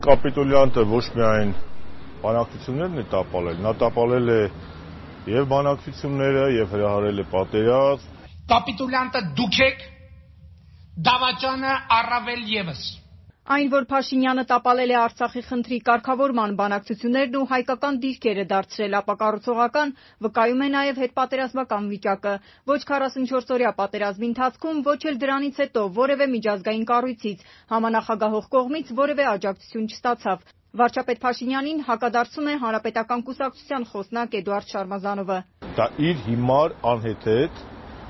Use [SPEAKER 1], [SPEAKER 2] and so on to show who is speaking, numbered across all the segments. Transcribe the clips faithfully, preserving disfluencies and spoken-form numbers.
[SPEAKER 1] Կապիտուլյանտը ոչ միայն բանակցություններն է տապալել, նա տապալել է եւ բանակցությունները եւ հրահարել է պատերազմ։
[SPEAKER 2] Կապիտուլյանտը դուք եք, դավաճանը առավել եւս։
[SPEAKER 3] Այն, որ Փաշինյանը տապալել է Արցախի խնդրի կարգավորման բանակցություններն ու հայկական դիրքերը դարձրել ապակառուցողական, վկայում է նաև հետպատերազմական վիճակը։ Ոչ քառասունչորսօրյա պատերազմի ընթացքում, ոչ էլ դրանից հետո որևէ միջազգային կառույցից, համանախագահող կողմից որևէ աջակցություն չստացավ։ Վարչապետ Փաշինյանին հակադարձում է Հանրապետական կուսակցության խոսնակ Էդուարդ Շարմազանովը։
[SPEAKER 1] Դա իր հիմար անհեթեթ,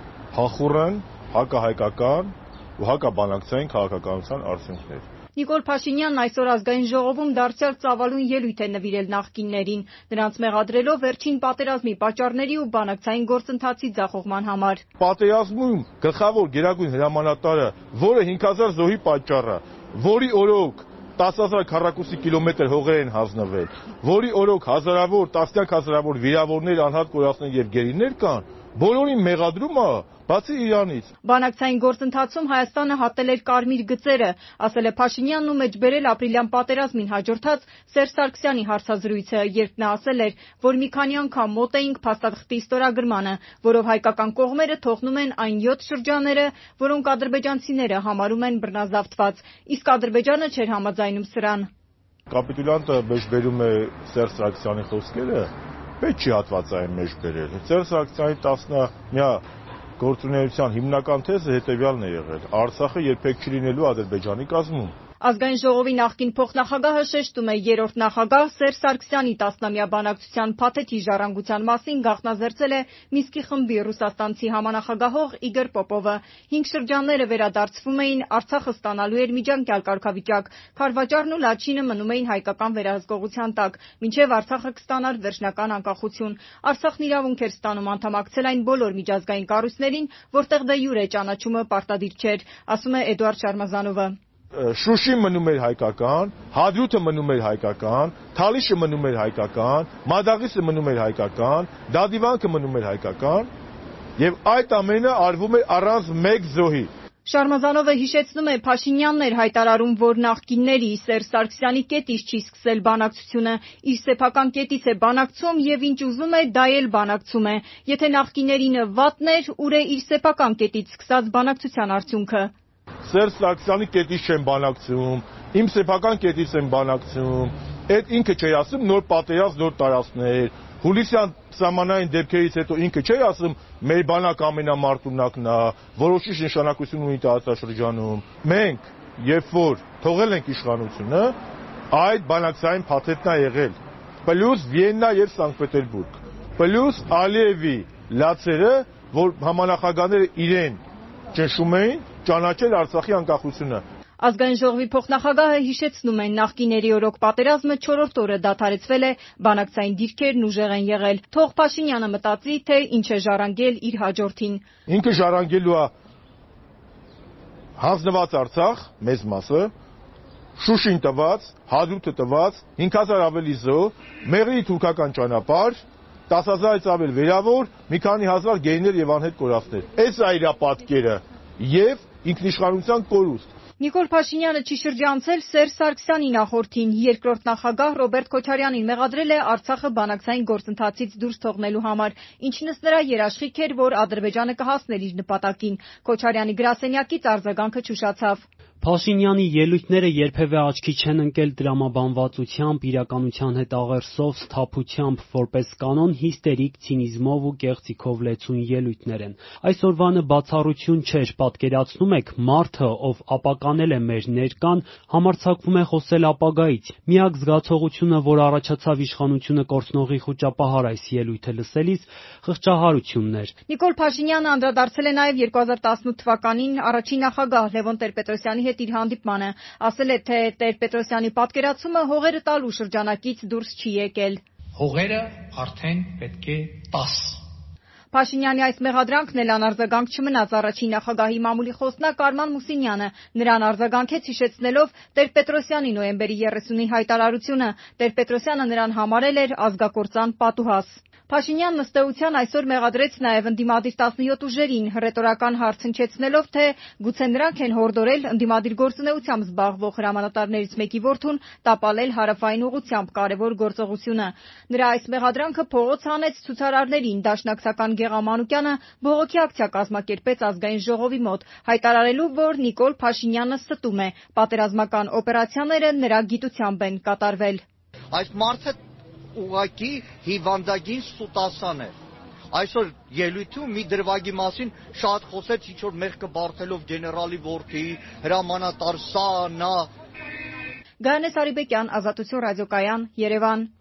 [SPEAKER 1] փախուռն, հակահայկական ու հակաբանակցային քաղաքականության արդյունքներ։
[SPEAKER 3] Նիկոլ Փաշինյանն այսօր ազգային ժողովում դարձյալ ծավալուն ելույթ է նվիրել նախկիններին, նրանց մեղադրելով վերջին պատերազմի պատճառների ու բանակցային գործընթացի ձախողման համար։
[SPEAKER 1] Պատերազմում գլխավոր գերագույն հրամանատարը, որը հինգ հազար զոհի պատճառը, որի օրոք տասը հազար քառակուսի կիլոմետր հողեր են հանձնվել, որի օրոք հազարավոր, տասնյակ հազարավոր վիրավորներ, անհատ կորածներ եւ գերիներ կան, բոլորին մեղադրումը բացի Իրանից։
[SPEAKER 3] Բանակցային գործընթացում Հայաստանը հատել էր կարմիր գծերը, ասել է Փաշինյանն ու մեջբերել ապրիլյան պատերազմին հաջորդած Սերժ Սարգսյանի հարցազրույցը, երբ նա ասել էր, որ մի քանի անգամ մոտ էինք փաստաթղթի ստորագրմանը, որով հայկական կողմերը թողնում են այն յոթ շրջանները, որոնք ադրբեջանցիները համարում են բռնազավթված, իսկ Ադրբեջանը չէր համաձայնում սրան։
[SPEAKER 1] Կապիտուլյանտը մեջբերում է Սերժ Սարգսյանի խոսքերը, պետք չի հատվածային մեջբերել։ Սերժ Սարգսյանի տասնամյա գործունեության հիմնական թեզը հետևյալն է եղել. Արցախը երբեք չի լինելու Ադրբեջանի կազմում։
[SPEAKER 3] Ազգային ժողովի նախկին փոխնախագահը շեշտում է երրորդ նախագահ Սերժ Սարգսյանի տասնամյա բանակցության փաթեթի ժառանգության մասին գաղտնազերծել է Մինսկի խմբի ռուսաստանցի համանախագահող Իգոր Պոպովը։ Հինգ շրջանները վերադարձվում էին, Արցախը ստանալու էր միջանկյալ կարգավիճակ, Քարվաճարն ու Լաչինը մնում էին հայկական վերահսկողության տակ, մինչև Արցախը կստանար վերջնական անկախություն։ Արցախն իրավունք էր ստանում անդամակցել այն բոլոր միջազգային կառույցներին, որտեղ դե յուրե ճանաչումը պարտադիր չէր, ասում է Էդուարդ Շարմազանովը։
[SPEAKER 1] Շուշին մնում էր հայկական, Հադրութը մնում էր հայկական, Թալիշը մնում էր հայկական, Մադաղիսը մնում էր հայկական, Դադիվանքը մնում էր հայկական, եւ այդ ամենը արվում էր առանց մեկ զոհի։
[SPEAKER 3] Շարմազանովը հիշեցնում է, Փաշինյանն էր հայտարարում, որ նախկինների Սերժ Սարգսյանի կետից չի սկսել բանակցությունը, իր սեփական կետից է բանակցում եւ ինչ ուզում է, դա էլ բանակցում է։ Եթե նախկիներինը վատն էր, ուր է իր սեփական կետից սկսած բանակցության արդյունքը։
[SPEAKER 1] Սերժ Սարգսյանի կետից չեն բանակցում, իմ սեփական կետից են բանակցում, այդ ինքը չի ասում նոր պատերազմ, նոր տարածքներ, հուլիսյան սահմանային դեպքերից հետո ինքը չի ասում մեր բանակ ամենամարտունակն է, որոշիչ նշանակություն ունի տարածաշրջանում։ Մենք, երբ որ թողել ենք իշխանությունը, այդ բանակցային փաթեթն է եղել, պլյուս Վիեննա եւ Սանկտ Պետերբուրգ, պլյուս Ալիևի լացերը, որ համանախագահները իրեն ճնշում էին ճանաչել Արցախի անկախությունը։
[SPEAKER 3] Ազգային ժողովի փոխնախագահը հիշեցնում է, նախկիների օրոք պատերազմը չորրորդ օրը դադարեցվել է, բանակցային դիրքերն ուժեղ են եղել։ Թող Փաշինյանը մտածի, թե ինչ է ժառանգել իր հաջորդին։
[SPEAKER 1] Ինքը ժառանգելու է հանձնված Արցախ, մեծ մասը, Շուշին տված, Հադրութը տված, հինգ հազար ավելի զոհ, Մեղրի թուրքական ճանապարհ, տասը հազարից ավել վերավոր, մի քանի հազար գերիներ եւ անհետ կորածներ։ Այս է իր պատկերը եւ ինքնիշխանության կորուստ։
[SPEAKER 3] Նիկոլ Փաշինյանը չի շրջանցել Սերժ Սարգսյանի նախորդին, երկրորդ նախագահ Ռոբերտ Քոչարյանին մեղադրել է Արցախը բանակցային գործընթացից դուրս թողնելու համար, ինչն ըստ նրա երաշխիք էր, որ Ադրբեջանը կհասներ իր նպատակին։ Քոչարյանի գրասենյակից արձագանքը չուշացավ։
[SPEAKER 4] Փաշինյանի ելույթները երբևէ աչքի չեն ընկել տրամաբանվածությամբ, իրականության հետ աղերսով, սթափությամբ, որպես կանոն հիստերիկ ցինիզմով ու կեղծիքով լեցուն ելույթներ են։ Այսօրվանը բացառություն չէր, պատկերացնում եք, մարդը, ով ապականել է մեր ներկան, համարձակվում է խոսել ապագայից։ Միակ զգացողությունը, որ առաջացավ իշխանությունը կորցնողի խուճապահար այս ելույթը լսելիս, խղճահարությունն էր։
[SPEAKER 3] Նիկոլ Փաշինյանը անդրադարձել է նաև երկու հազար տասնութ թվականին առաջին նախագահ Լևոն Տեր-Պետրոսյանի հետ իր հանդիպմանը, ասել է, թե Տեր-Պետրոսյանի պատկերացումը հողերը տալու շրջանակից դուրս չի եկել։
[SPEAKER 2] Հողերը արդեն պետք է տաս։
[SPEAKER 3] Փաշինյանի այս մեղադրանքն էլ անարձագանք չմնաց առաջին նախագահի մամուլի խոսնակ Արման Մուսինյանը, նրան արձագանքեց հիշեցնելով Տեր-Պետրոսյանի նոյեմբերի երեսունի հայտարարությունը, Տեր-Պետրոսյանը նրան համարել էր ազգակործան պատուհաս։ Փաշինյանն ըստ էության այսօր մեղադրեց նաև ընդդիմադիր տասնյոթ ուժերին, հռետորական հարց հնչեցնելով, թե գուցե նրանք են հորդորել ընդդիմադիր գործունեությամբ զբաղվող հրամանատարներից մեկի որդուն տապալել հարավային ուղղությամբ կարևոր գործողությունը։ Նրա այս մեղադրանքը փողոց հանեց ցուցարարներին, դաշնակցական Գեղամ Մանուկյանը բողոքի ակցիա կազմակերպեց Ազգային ժողովի մոտ, հայտարարելով, որ Նիկոլ Փաշինյանը ստում է, պատերազմական օպերացիաները նրա գիտությամբ են կատարվել։
[SPEAKER 5] Այս մարդը ուղղակի հիվանդագին սուտասան է։ Այսօր ելույթում մի դրվագի մասին շատ խոսեց, ինչ որ մեղքը բարթելով գեներալի որդի, հրամանատար սա, նա։
[SPEAKER 3] Գայանե Սարիբեկյան, Ազատություն ռադիոկայան, Երևան։